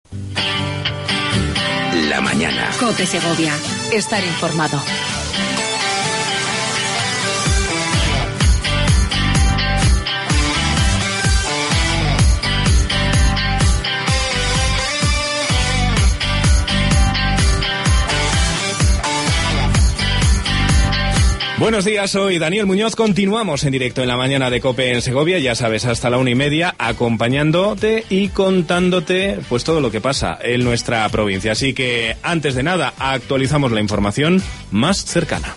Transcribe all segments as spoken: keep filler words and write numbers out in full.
La mañana. COPE Segovia. Estar informado. Buenos días, soy Daniel Muñoz. Continuamos en directo en la mañana de COPE en Segovia, ya sabes, hasta la una y media, acompañándote y contándote pues todo lo que pasa en nuestra provincia. Así que, antes de nada, actualizamos la información más cercana.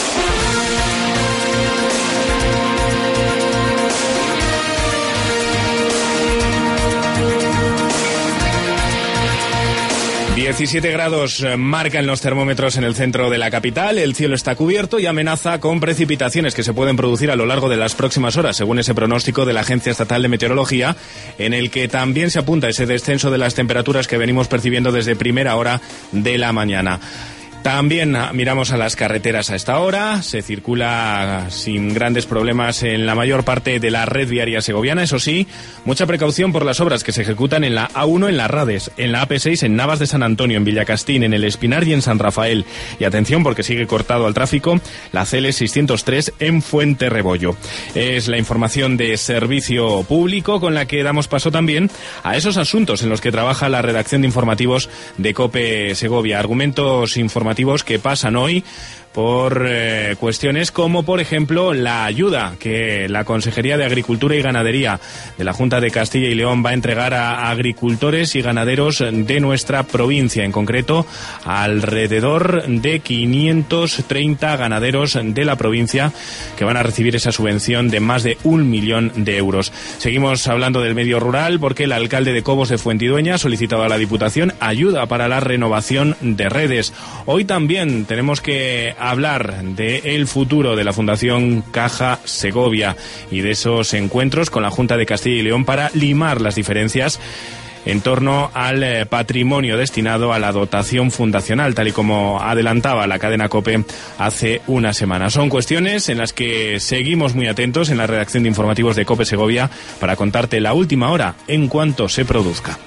diecisiete grados marcan los termómetros en el centro de la capital, el cielo está cubierto y amenaza con precipitaciones que se pueden producir a lo largo de las próximas horas, según ese pronóstico de la Agencia Estatal de Meteorología, en el que también se apunta ese descenso de las temperaturas que venimos percibiendo desde primera hora de la mañana. También miramos a las carreteras a esta hora, se circula sin grandes problemas en la mayor parte de la red viaria segoviana, eso sí, mucha precaución por las obras que se ejecutan en la A uno en Las Rades, en la A P seis en Navas de San Antonio, en Villacastín, en El Espinar y en San Rafael. Y atención porque sigue cortado al tráfico la C L seiscientos tres en Fuente Rebollo. Es la información de servicio público con la que damos paso también a esos asuntos en los que trabaja la redacción de informativos de COPE Segovia, argumentos informativos que pasan hoy por eh, cuestiones como, por ejemplo, la ayuda que la Consejería de Agricultura y Ganadería de la Junta de Castilla y León va a entregar a agricultores y ganaderos de nuestra provincia, en concreto alrededor de quinientos treinta ganaderos de la provincia que van a recibir esa subvención de más de un millón de euros. Seguimos hablando del medio rural porque el alcalde de Cobos de Fuentidueña ha solicitado a la Diputación ayuda para la renovación de redes. Hoy también tenemos que hablar del futuro de la Fundación Caja Segovia y de esos encuentros con la Junta de Castilla y León para limar las diferencias en torno al patrimonio destinado a la dotación fundacional, tal y como adelantaba la cadena COPE hace una semana. Son cuestiones en las que seguimos muy atentos en la redacción de informativos de COPE Segovia para contarte la última hora en cuanto se produzca.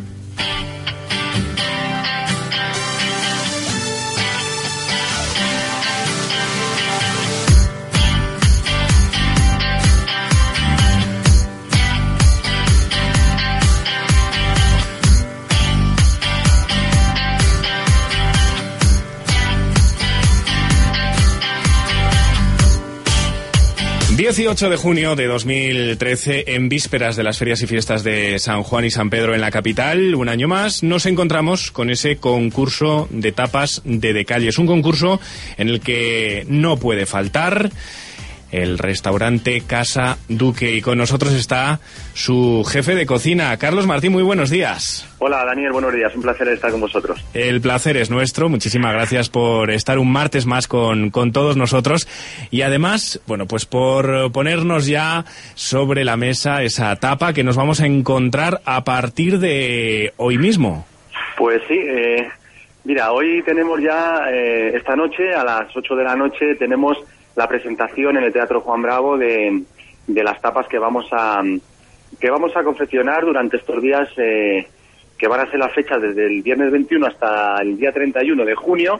dieciocho de junio de dos mil trece, en vísperas de las ferias y fiestas de San Juan y San Pedro en la capital, un año más, nos encontramos con ese concurso de tapas de Decalles, un concurso en el que no puede faltar el restaurante Casa Duque, y con nosotros está su jefe de cocina, Carlos Martín. Muy buenos días. Hola Daniel, buenos días, un placer estar con vosotros. El placer es nuestro, muchísimas gracias por estar un martes más con, con todos nosotros y además, bueno, pues por ponernos ya sobre la mesa esa tapa que nos vamos a encontrar a partir de hoy mismo. Pues sí, eh, mira, hoy tenemos ya, eh, esta noche, a las ocho de la noche, tenemos la presentación en el Teatro Juan Bravo de, de las tapas que vamos a que vamos a confeccionar durante estos días, eh, que van a ser las fechas desde el viernes veintiuno hasta el día treinta y uno de junio,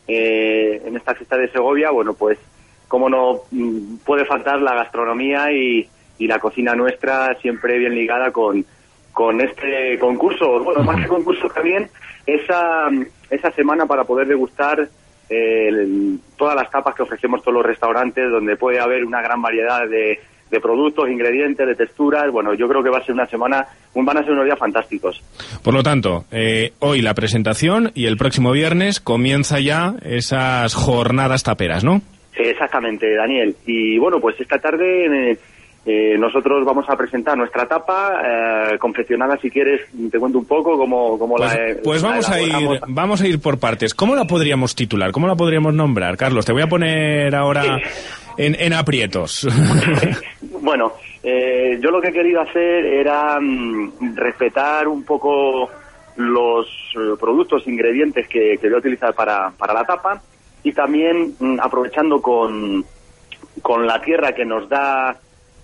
eh, en esta fiesta de Segovia. Bueno, pues cómo no mm, puede faltar la gastronomía y, y la cocina nuestra, siempre bien ligada con, con este concurso. Bueno, más que concurso también, esa, esa semana para poder degustar Eh, el, todas las tapas que ofrecemos todos los restaurantes, donde puede haber una gran variedad de, de productos, ingredientes, de texturas. Bueno, yo creo que va a ser una semana, van a ser unos días fantásticos. Por lo tanto, eh, hoy la presentación y el próximo viernes comienza ya esas jornadas taperas, ¿no? Sí, exactamente, Daniel. Y bueno, pues esta tarde eh, eh, nosotros vamos a presentar nuestra tapa, eh, confeccionada, si quieres, te cuento un poco cómo, cómo pues, la... Pues vamos la a ir vamos a ir por partes. ¿Cómo la podríamos titular? ¿Cómo la podríamos nombrar? Carlos, te voy a poner ahora en, en aprietos. Bueno, eh, yo lo que he querido hacer era mm, respetar un poco los eh, productos, ingredientes que, que voy a utilizar para, para la tapa, y también mm, aprovechando con, con la tierra que nos da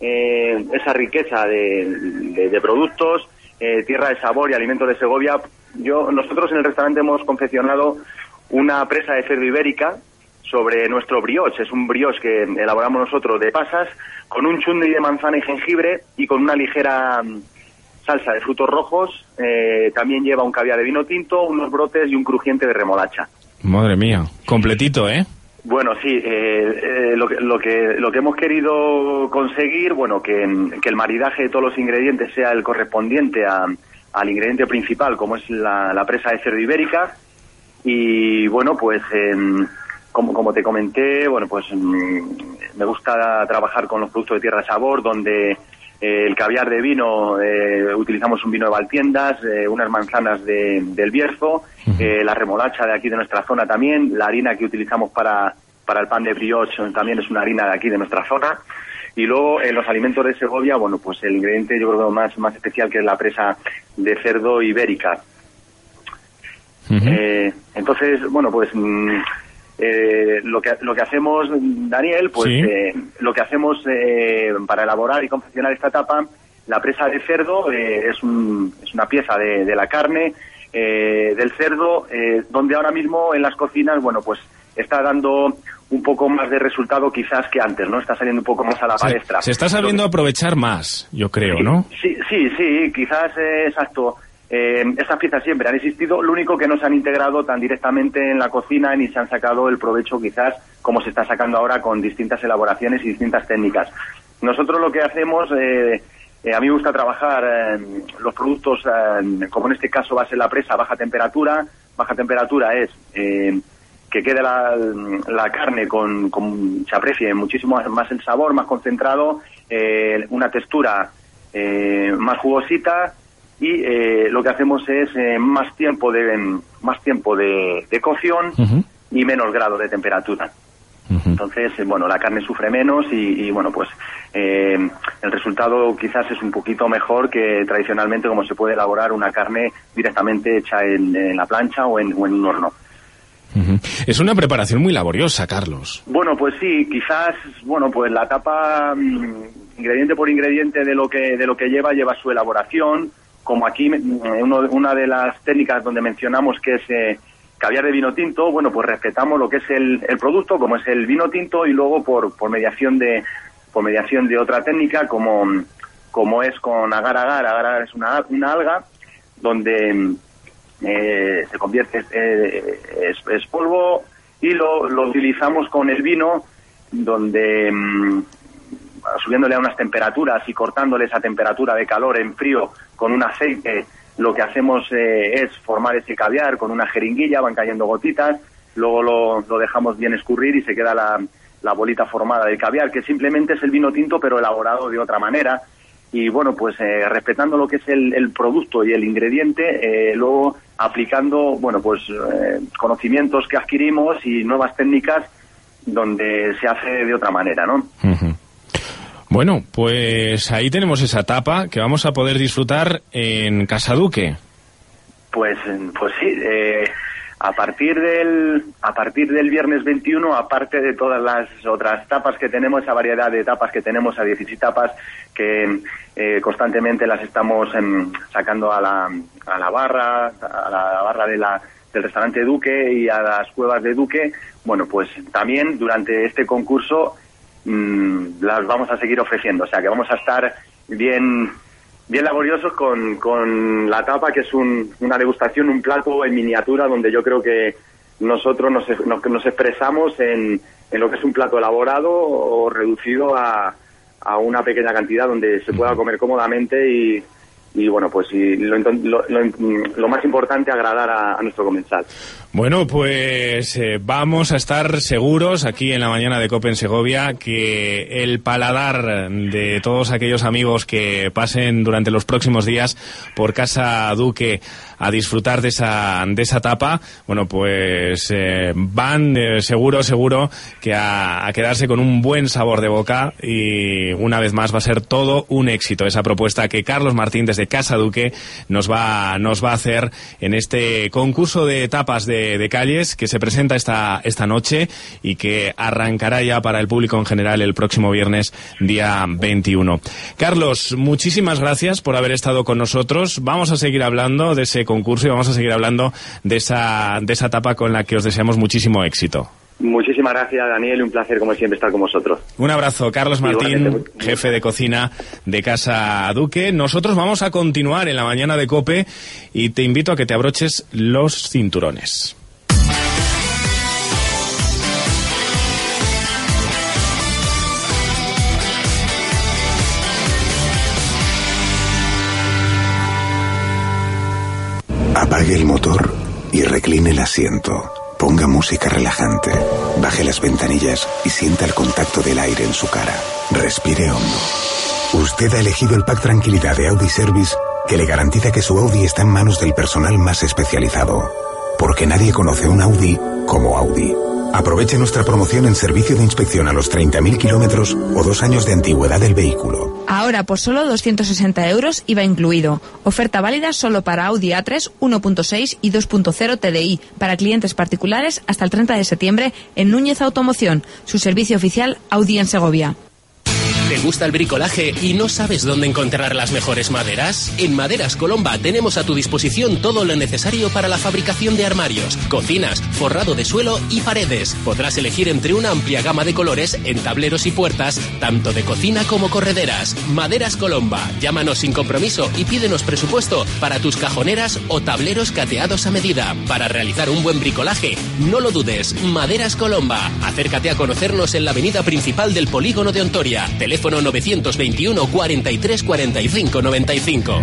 eh, esa riqueza de, de, de productos, eh, tierra de sabor y alimentos de Segovia, yo nosotros en el restaurante hemos confeccionado una presa de cerdo ibérica sobre nuestro brioche. Es un brioche que elaboramos nosotros de pasas, con un chundi de manzana y jengibre y con una ligera salsa de frutos rojos. Eh, también lleva un caviar de vino tinto, unos brotes y un crujiente de remolacha. Madre mía, completito, ¿eh? Bueno, sí, eh, eh, lo, que, lo, que, lo que hemos querido conseguir, bueno, que, que el maridaje de todos los ingredientes sea el correspondiente a, al ingrediente principal, como es la, la presa de cerdo ibérica. Y bueno, pues eh, como, como te comenté, bueno, pues me gusta trabajar con los productos de Tierra Sabor, donde eh, el caviar de vino, eh, utilizamos un vino de Valtiendas, eh, unas manzanas de, del Bierzo, eh, la remolacha de aquí de nuestra zona también, la harina que utilizamos para, para el pan de brioche también es una harina de aquí de nuestra zona. Y luego en los alimentos de Segovia, bueno, pues el ingrediente yo creo más, más especial, que es la presa de cerdo ibérica. Uh-huh. Eh, entonces, bueno, pues eh, lo que lo que hacemos, Daniel, pues ¿sí? eh, lo que hacemos eh, para elaborar y confeccionar esta tapa, la presa de cerdo eh, es, un, es una pieza de, de la carne eh, del cerdo, eh, donde ahora mismo en las cocinas, bueno, pues está dando un poco más de resultado quizás que antes, ¿no? Está saliendo un poco más a la se, palestra. Se está sabiendo que... aprovechar más, yo creo, sí, ¿no? Sí, sí, sí, quizás, eh, exacto. Eh, estas piezas siempre han existido, lo único que no se han integrado tan directamente en la cocina ni se han sacado el provecho quizás como se está sacando ahora con distintas elaboraciones y distintas técnicas. Nosotros lo que hacemos, eh, eh, a mí me gusta trabajar eh, los productos, eh, como en este caso va a ser la presa a baja temperatura. Baja temperatura es eh, que quede la, la carne con, con, se aprecie muchísimo más el sabor, más concentrado, eh, una textura eh, más jugosita. Y eh, lo que hacemos es eh, más tiempo de más tiempo de, de cocción uh-huh. y menos grado de temperatura. Uh-huh. Entonces, eh, bueno, la carne sufre menos y, y bueno, pues eh, el resultado quizás es un poquito mejor que tradicionalmente como se puede elaborar una carne directamente hecha en, en la plancha o en, o en un horno. Uh-huh. Es una preparación muy laboriosa, Carlos. Bueno, pues sí, quizás, bueno, pues la tapa, mmm, ingrediente por ingrediente de lo que de lo que lleva, lleva su elaboración. Como aquí, uno, una de las técnicas donde mencionamos que es eh, caviar de vino tinto, bueno, pues respetamos lo que es el, el producto, como es el vino tinto, y luego por, por mediación de por mediación de otra técnica, como, como es con agar agar. Agar agar es una, una alga donde eh, se convierte, eh, es, es polvo, y lo, lo utilizamos con el vino, donde mm, subiéndole a unas temperaturas y cortándole esa temperatura de calor en frío con un aceite, lo que hacemos eh, es formar ese caviar con una jeringuilla, van cayendo gotitas, luego lo, lo dejamos bien escurrir y se queda la, la bolita formada del caviar, que simplemente es el vino tinto pero elaborado de otra manera. Y bueno, pues eh, respetando lo que es el, el producto y el ingrediente, eh, luego aplicando, bueno, pues eh, conocimientos que adquirimos y nuevas técnicas donde se hace de otra manera, ¿no? Uh-huh. Bueno, pues ahí tenemos esa tapa que vamos a poder disfrutar en Casaduque. Pues, pues sí, eh, a partir del a partir del viernes veintiuno, aparte de todas las otras tapas que tenemos, esa variedad de tapas que tenemos, a dieciséis tapas que eh, constantemente las estamos em, sacando a la a la barra, a la barra de la del restaurante Duque y a las cuevas de Duque. Bueno, pues también durante este concurso las vamos a seguir ofreciendo, o sea que vamos a estar bien bien laboriosos con, con la tapa, que es un, una degustación, un plato en miniatura, donde yo creo que nosotros nos, nos, nos expresamos en, en lo que es un plato elaborado o reducido a, a una pequeña cantidad donde se pueda comer cómodamente y, y bueno, pues y lo, lo, lo, lo más importante, agradar a, a nuestro comensal. Bueno, pues eh, vamos a estar seguros aquí en la mañana de COPE en Segovia que el paladar de todos aquellos amigos que pasen durante los próximos días por Casa Duque a disfrutar de esa de esa tapa, bueno, pues eh, van eh, seguro, seguro que a, a quedarse con un buen sabor de boca, y una vez más va a ser todo un éxito esa propuesta que Carlos Martín desde Casa Duque nos va nos va a hacer en este concurso de tapas de de, de calles, que se presenta esta, esta noche y que arrancará ya para el público en general el próximo viernes, día veintiuno. Carlos, muchísimas gracias por haber estado con nosotros. Vamos a seguir hablando de ese concurso y vamos a seguir hablando de esa, de esa etapa con la que os deseamos muchísimo éxito. Muchísimas gracias, Daniel, un placer como siempre estar con vosotros. Un abrazo, Carlos Martín, jefe de cocina de Casa Duque. Nosotros vamos a continuar en la mañana de COPE y te invito a que te abroches los cinturones. Apague el motor y recline el asiento. Ponga música relajante, baje las ventanillas y sienta el contacto del aire en su cara. Respire hondo. Usted ha elegido el Pack Tranquilidad de Audi Service, que le garantiza que su Audi está en manos del personal más especializado. Porque nadie conoce un Audi como Audi. Aproveche nuestra promoción en servicio de inspección a los treinta mil kilómetros o dos años de antigüedad del vehículo. Ahora por solo doscientos sesenta euros I V A incluido. Oferta válida solo para Audi A tres, uno punto seis y dos punto cero T D I para clientes particulares hasta el treinta de septiembre en Núñez Automoción, su servicio oficial Audi en Segovia. ¿Te gusta el bricolaje y no sabes dónde encontrar las mejores maderas? En Maderas Colomba tenemos a tu disposición todo lo necesario para la fabricación de armarios, cocinas, forrado de suelo y paredes. Podrás elegir entre una amplia gama de colores en tableros y puertas, tanto de cocina como correderas. Maderas Colomba, llámanos sin compromiso y pídenos presupuesto para tus cajoneras o tableros cateados a medida. Para realizar un buen bricolaje, no lo dudes, Maderas Colomba. Acércate a conocernos en la avenida principal del Polígono de Ontoria. Teléfono novecientos veintiuno, cuarenta y tres, cuarenta y cinco, noventa y cinco.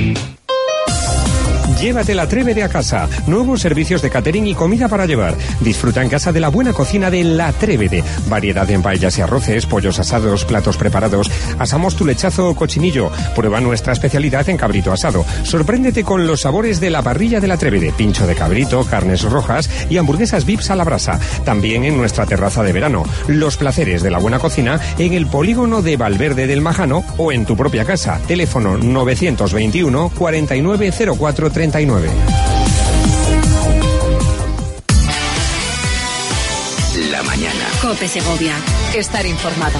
Llévate la Trévede a casa. Nuevos servicios de catering y comida para llevar. Disfruta en casa de la buena cocina de La Trévede. Variedad en paellas y arroces, pollos asados, platos preparados. Asamos tu lechazo o cochinillo. Prueba nuestra especialidad en cabrito asado. Sorpréndete con los sabores de la parrilla de La Trévede. Pincho de cabrito, carnes rojas y hamburguesas V I Ps a la brasa. También en nuestra terraza de verano. Los placeres de la buena cocina en el polígono de Valverde del Majano o en tu propia casa. Teléfono novecientos veintiuno, cuarenta y nueve, cero cuatro, treinta y nueve. La mañana. COPE Segovia. Estar informado.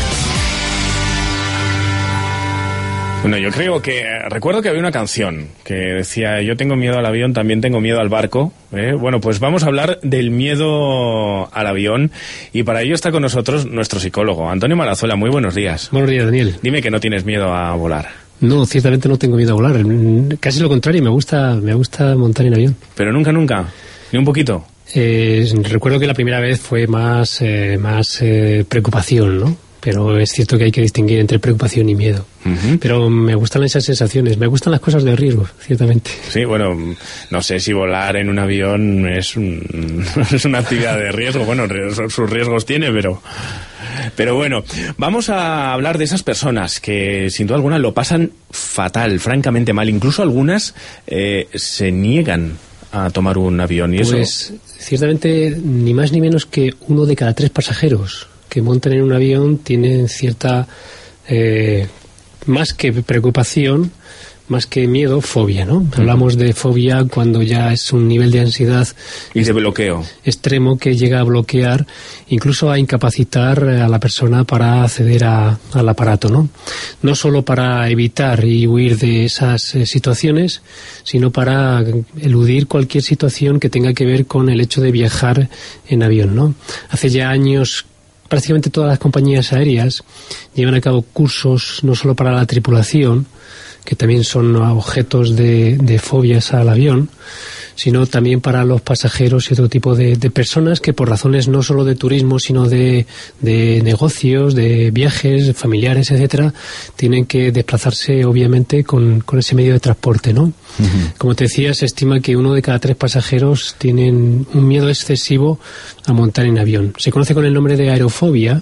Bueno, yo creo que... Recuerdo que había una canción que decía: yo tengo miedo al avión, también tengo miedo al barco. ¿eh? Bueno, pues vamos a hablar del miedo al avión y para ello está con nosotros nuestro psicólogo, Antonio Marazuela. Muy buenos días. Buenos días, Daniel. Dime que no tienes miedo a volar. No, ciertamente no tengo miedo a volar. Casi lo contrario, me gusta, me gusta montar en avión. Pero nunca, nunca, ni un poquito. Eh, recuerdo que la primera vez fue más, eh, más eh, preocupación, ¿no? Pero es cierto que hay que distinguir entre preocupación y miedo. Uh-huh. Pero me gustan esas sensaciones, me gustan las cosas de riesgo, ciertamente. Sí, bueno, no sé si volar en un avión es, un, es una actividad de riesgo. Bueno, sus riesgos tiene, pero... Pero bueno, vamos a hablar de esas personas que sin duda alguna lo pasan fatal, francamente mal. Incluso algunas eh, se niegan a tomar un avión. Y pues eso... ciertamente ni más ni menos que uno de cada tres pasajeros que montan en un avión tienen cierta, eh, más que preocupación, más que miedo, fobia, ¿no? Uh-huh. Hablamos de fobia cuando ya es un nivel de ansiedad y de bloqueo extremo que llega a bloquear, incluso a incapacitar a la persona para acceder a, al aparato, ¿no? No solo para evitar y huir de esas eh, situaciones, sino para eludir cualquier situación que tenga que ver con el hecho de viajar en avión, ¿no? Hace ya años prácticamente todas las compañías aéreas llevan a cabo cursos no solo para la tripulación, que también son objetos de, de fobias al avión, sino también para los pasajeros y otro tipo de, de personas que por razones no solo de turismo, sino de, de negocios, de viajes familiares, etcétera, tienen que desplazarse obviamente con, con ese medio de transporte, ¿no? Uh-huh. Como te decía, se estima que uno de cada tres pasajeros tienen un miedo excesivo a montar en avión. Se conoce con el nombre de aerofobia,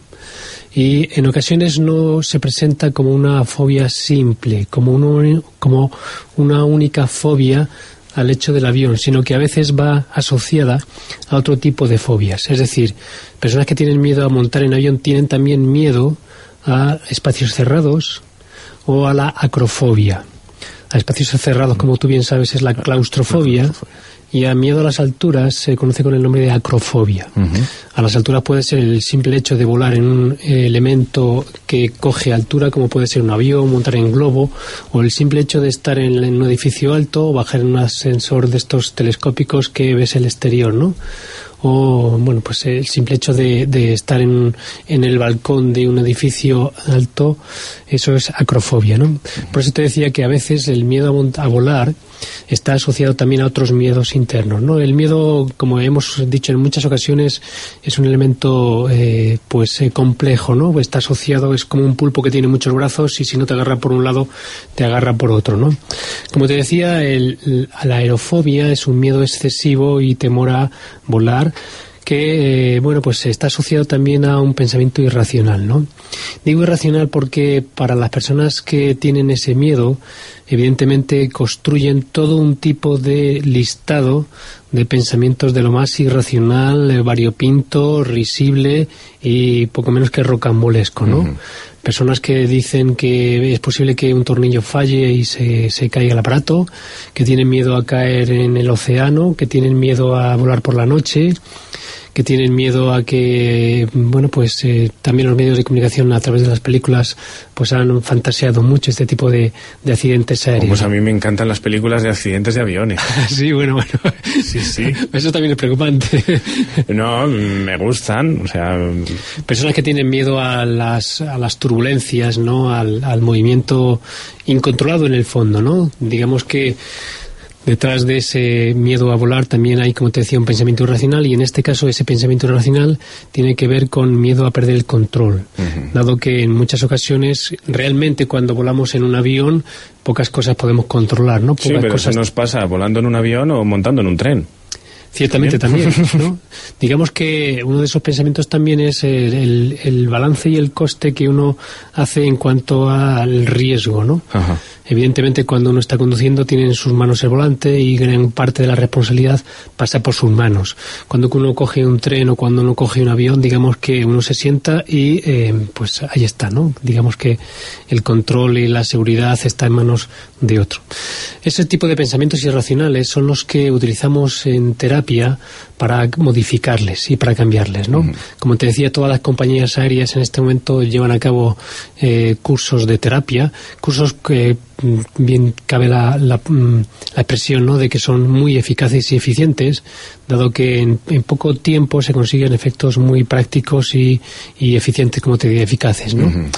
y en ocasiones no se presenta como una fobia simple, como, uno, como una única fobia al hecho del avión, sino que a veces va asociada a otro tipo de fobias. Es decir, personas que tienen miedo a montar en avión tienen también miedo a espacios cerrados o a la acrofobia. a espacios cerrados, como tú bien sabes, es la claustrofobia. Y a miedo a las alturas se conoce con el nombre de acrofobia. Uh-huh. A las alturas puede ser el simple hecho de volar en un eh, elemento que coge altura, como puede ser un avión, montar en globo, o el simple hecho de estar en, en un edificio alto o bajar en un ascensor de estos telescópicos que ves el exterior, ¿no? O, bueno, pues el simple hecho de, de estar en, en el balcón de un edificio alto, eso es acrofobia, ¿no? Por eso te decía que a veces el miedo a, a volar está asociado también a otros miedos internos, ¿no? El miedo, como hemos dicho en muchas ocasiones, es un elemento eh, pues eh, complejo, ¿no? Está asociado, es como un pulpo que tiene muchos brazos y si no te agarra por un lado, te agarra por otro, ¿no? Como te decía, el, la aerofobia es un miedo excesivo y temor a volar, que eh, bueno, pues está asociado también a un pensamiento irracional, ¿no? Digo irracional porque para las personas que tienen ese miedo, evidentemente construyen todo un tipo de listado de pensamientos de lo más irracional, eh, variopinto, risible y poco menos que rocambolesco, ¿no? Uh-huh. Personas que dicen que es posible que un tornillo falle y se, se caiga el aparato, que tienen miedo a caer en el océano, que tienen miedo a volar por la noche, que tienen miedo a que, bueno, pues eh, también los medios de comunicación a través de las películas pues han fantaseado mucho este tipo de, de accidentes aéreos. Pues a mí me encantan las películas de accidentes de aviones. Sí, bueno, bueno. Sí, sí. Eso también es preocupante. No, me gustan, o sea... Personas que tienen miedo a las, a las turbulencias, ¿no? Al, al movimiento incontrolado en el fondo, ¿no? Digamos que detrás de ese miedo a volar también hay, como te decía, un pensamiento irracional, y en este caso ese pensamiento irracional tiene que ver con miedo a perder el control, uh-huh. dado que en muchas ocasiones realmente cuando volamos en un avión pocas cosas podemos controlar, ¿no? Pocas sí, pero cosas... eso nos pasa volando en un avión o montando en un tren. Ciertamente también, ¿no? Digamos que uno de esos pensamientos también es el, el, el balance y el coste que uno hace en cuanto al riesgo, ¿no? Ajá. Evidentemente, cuando uno está conduciendo, tiene en sus manos el volante y gran parte de la responsabilidad pasa por sus manos. Cuando uno coge un tren o cuando uno coge un avión, digamos que uno se sienta y eh, pues ahí está, ¿no? Digamos que el control y la seguridad está en manos de otro. Ese tipo de pensamientos irracionales son los que utilizamos en terapia para modificarles y para cambiarles, ¿no? Uh-huh. Como te decía, todas las compañías aéreas en este momento llevan a cabo eh, cursos de terapia, cursos que bien cabe la, la, la expresión, ¿no?, de que son muy eficaces y eficientes, dado que en, en poco tiempo se consiguen efectos muy prácticos y, y eficientes, como te digo, eficaces, ¿no? Uh-huh.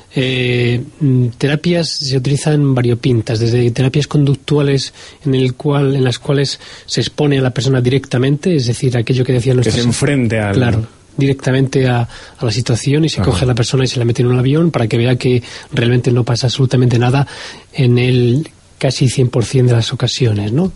Eh, terapias se utilizan variopintas, desde terapias conductuales en el cual en las cuales se expone a la persona directamente, es decir, aquello que decía nuestro... Que se enfrente al... Claro, directamente a, a la situación y se Ajá. coge a la persona y se la mete en un avión para que vea que realmente no pasa absolutamente nada en el casi cien por ciento de las ocasiones, ¿no?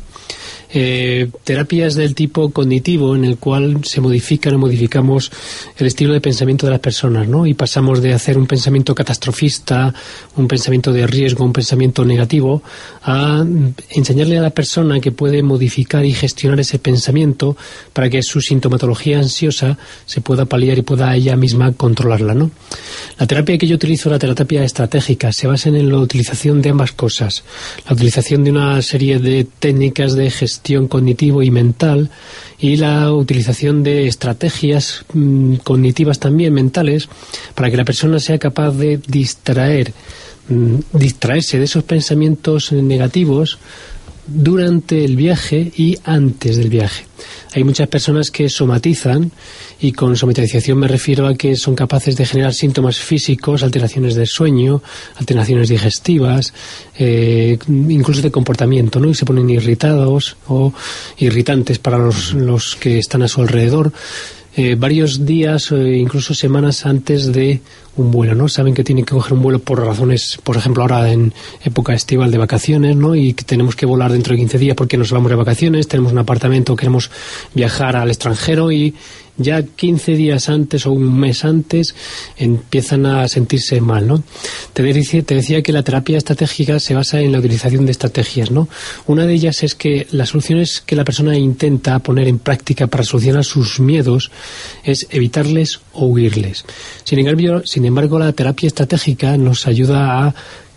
Eh, terapias del tipo cognitivo, en el cual se modifican o modificamos el estilo de pensamiento de las personas, ¿no? Y pasamos de hacer un pensamiento catastrofista, un pensamiento de riesgo, un pensamiento negativo, a enseñarle a la persona que puede modificar y gestionar ese pensamiento para que su sintomatología ansiosa se pueda paliar y pueda ella misma controlarla, ¿no? La terapia que yo utilizo, la terapia estratégica, se basa en la utilización de ambas cosas. La utilización de una serie de técnicas de gestión cognitivo y mental, y la utilización de estrategias mmm, cognitivas también mentales, para que la persona sea capaz de distraer mmm, distraerse de esos pensamientos negativos durante el viaje y antes del viaje. Hay muchas personas que somatizan, y con somatización me refiero a que son capaces de generar síntomas físicos, alteraciones de sueño, alteraciones digestivas, eh, incluso de comportamiento, ¿no? Y se ponen irritados o irritantes para los, los que están a su alrededor. Eh, varios días o eh, incluso semanas antes de un vuelo, ¿no? Saben que tienen que coger un vuelo por razones, por ejemplo, ahora en época estival de vacaciones, ¿no? Y que tenemos que volar dentro de quince días porque nos vamos de vacaciones, tenemos un apartamento, queremos viajar al extranjero, y ya quince días antes o un mes antes empiezan a sentirse mal, ¿no? Te decía, te decía que la terapia estratégica se basa en la utilización de estrategias, ¿no? Una de ellas es que las soluciones que la persona intenta poner en práctica para solucionar sus miedos es evitarles o huirles. Sin embargo, sin embargo, la terapia estratégica nos ayuda a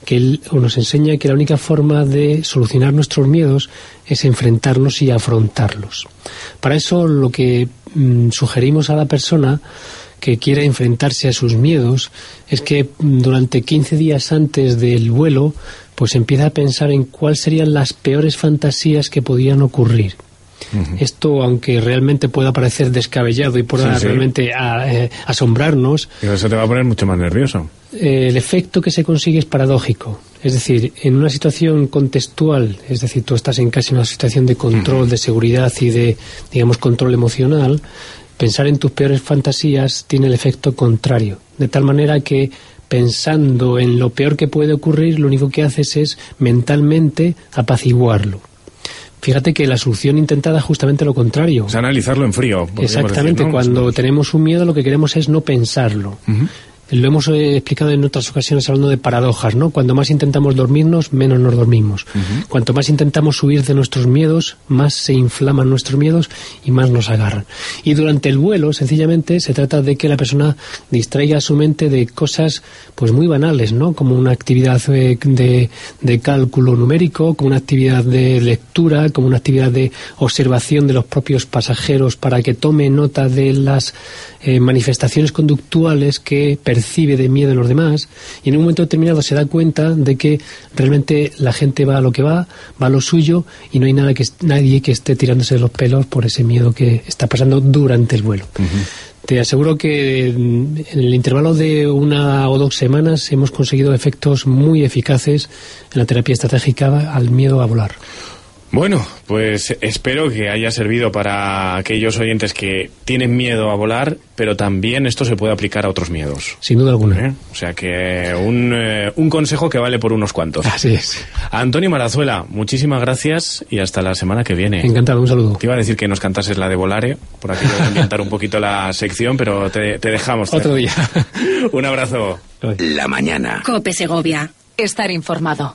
que él nos enseña que la única forma de solucionar nuestros miedos es enfrentarlos y afrontarlos. Para eso lo que mmm, sugerimos a la persona que quiere enfrentarse a sus miedos es que durante quince días antes del vuelo pues empieza a pensar en cuáles serían las peores fantasías que podían ocurrir. Uh-huh. Esto, aunque realmente pueda parecer descabellado y pueda sí, sí. realmente a, eh, asombrarnos, pero eso te va a poner mucho más nervioso. Eh, el efecto que se consigue es paradójico. Es decir, en una situación contextual, es decir, tú estás en casi una situación de control, uh-huh. de seguridad y de, digamos, control emocional, pensar en tus peores fantasías tiene el efecto contrario. De tal manera que pensando en lo peor que puede ocurrir, lo único que haces es mentalmente apaciguarlo. Fíjate que la solución intentada es justamente lo contrario. Es analizarlo en frío. Exactamente, decir, ¿no? Cuando tenemos un miedo lo que queremos es no pensarlo. Uh-huh. Lo hemos eh, explicado en otras ocasiones hablando de paradojas, ¿no? Cuando más intentamos dormirnos, menos nos dormimos. Uh-huh. Cuanto más intentamos huir de nuestros miedos, más se inflaman nuestros miedos y más nos agarran. Y durante el vuelo, sencillamente, se trata de que la persona distraiga su mente de cosas pues muy banales, ¿no? Como una actividad de, de, de cálculo numérico, como una actividad de lectura, como una actividad de observación de los propios pasajeros para que tome nota de las eh, manifestaciones conductuales que percibe de miedo en los demás, y en un momento determinado se da cuenta de que realmente la gente va a lo que va, va a lo suyo, y no hay nada que nadie que esté tirándose de los pelos por ese miedo que está pasando durante el vuelo. Uh-huh. Te aseguro que en el intervalo de una o dos semanas hemos conseguido efectos muy eficaces en la terapia estratégica al miedo a volar. Bueno, pues espero que haya servido para aquellos oyentes que tienen miedo a volar, pero también esto se puede aplicar a otros miedos. Sin duda alguna. ¿Eh? O sea que un, eh, un consejo que vale por unos cuantos. Así es. Antonio Marazuela, muchísimas gracias y hasta la semana que viene. Encantado, un saludo. Te iba a decir que nos cantases la de Volare, por aquello de ambientar un poquito la sección, pero te, te dejamos. Otro día. Un abrazo. La mañana. COPE Segovia. Estar informado.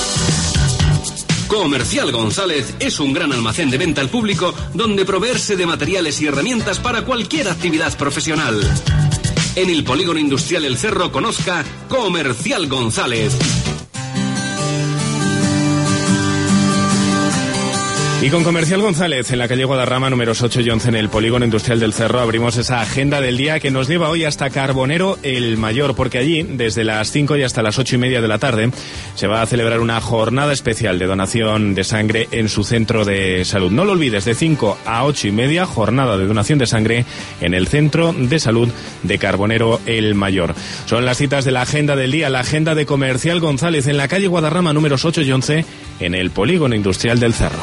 Comercial González es un gran almacén de venta al público donde proveerse de materiales y herramientas para cualquier actividad profesional. En el Polígono Industrial El Cerro conozca Comercial González. Y con Comercial González, en la calle Guadarrama, números ocho y once, en el Polígono Industrial del Cerro, abrimos esa agenda del día que nos lleva hoy hasta Carbonero el Mayor, porque allí, desde las cinco y hasta las ocho y media de la tarde, se va a celebrar una jornada especial de donación de sangre en su centro de salud. No lo olvides, de cinco a ocho y media, jornada de donación de sangre en el Centro de Salud de Carbonero el Mayor. Son las citas de la agenda del día, la agenda de Comercial González, en la calle Guadarrama, números ocho y once, en el Polígono Industrial del Cerro.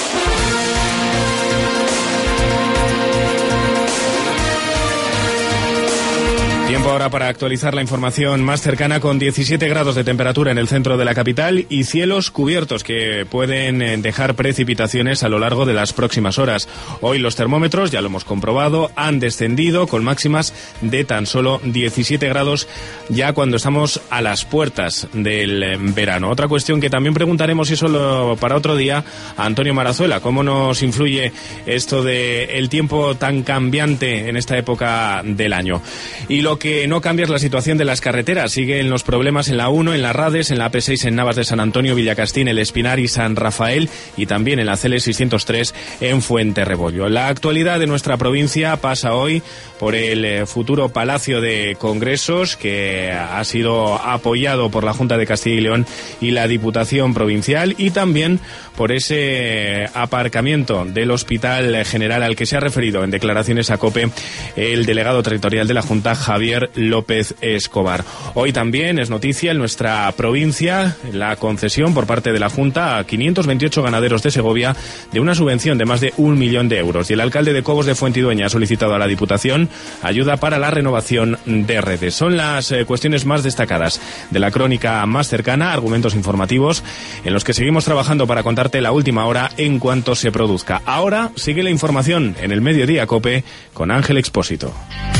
Tiempo ahora para actualizar la información más cercana, con diecisiete grados de temperatura en el centro de la capital y cielos cubiertos que pueden dejar precipitaciones a lo largo de las próximas horas. Hoy los termómetros, ya lo hemos comprobado, han descendido con máximas de tan solo diecisiete grados ya cuando estamos a las puertas del verano. Otra cuestión que también preguntaremos, y solo para otro día, a Antonio Marazuela: ¿cómo nos influye esto de el tiempo tan cambiante en esta época del año? Y lo que no cambia es la situación de las carreteras. Siguen los problemas en la uno, en la Rades, en la A P seis en Navas de San Antonio, Villacastín, El Espinar y San Rafael, y también en la C L seiscientos tres en Fuenterrebollo. La actualidad de nuestra provincia pasa hoy por el futuro Palacio de Congresos, que ha sido apoyado por la Junta de Castilla y León y la Diputación Provincial, y también por ese aparcamiento del Hospital General al que se ha referido en declaraciones a COPE el delegado territorial de la Junta, Javier López Escobar. Hoy también es noticia en nuestra provincia la concesión por parte de la Junta a quinientos veintiocho ganaderos de Segovia de una subvención de más de un millón de euros. Y el alcalde de Cobos de Fuentidueña ha solicitado a la Diputación ayuda para la renovación de redes. Son las eh, cuestiones más destacadas de la crónica más cercana, argumentos informativos en los que seguimos trabajando para contarte la última hora en cuanto se produzca. Ahora sigue la información en el Mediodía COPE con Ángel Expósito.